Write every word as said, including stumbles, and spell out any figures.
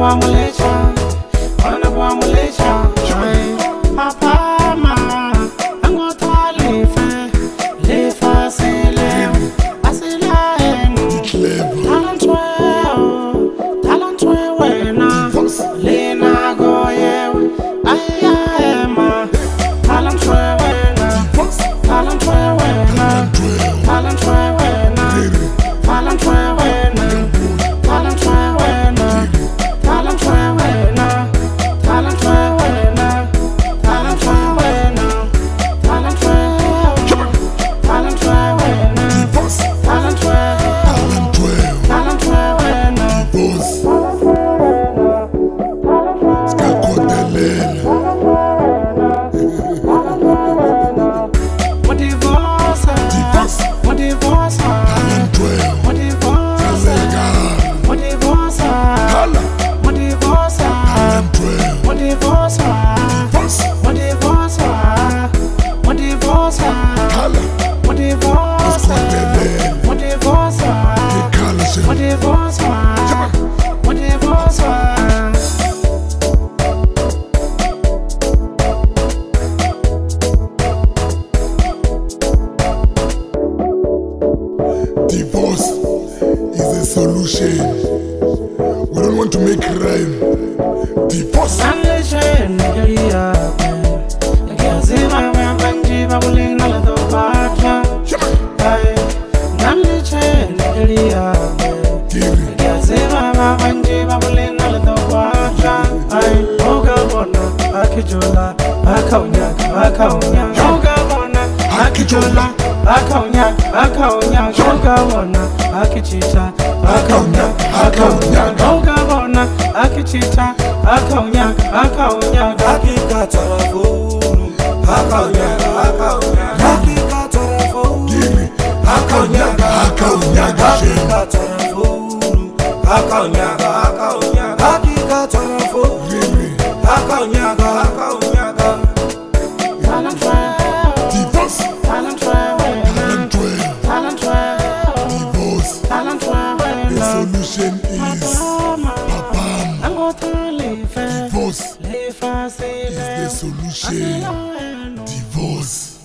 Divorce is a solution. We don't want to make crime. Divorce. Akijola, akaunya, akaunya, jogabona, akichita, akaunya, akaunya, jogabona, akichita, akaunya, akaunya, akikatarafunu, akaunya, akaunya, akikatarafunu, akaunya, akaunya, akikatarafunu, akaunya, akaunya, akikatarafunu, akaunya, akaunya. The solution is Papam. Divorce is the solution. Divorce.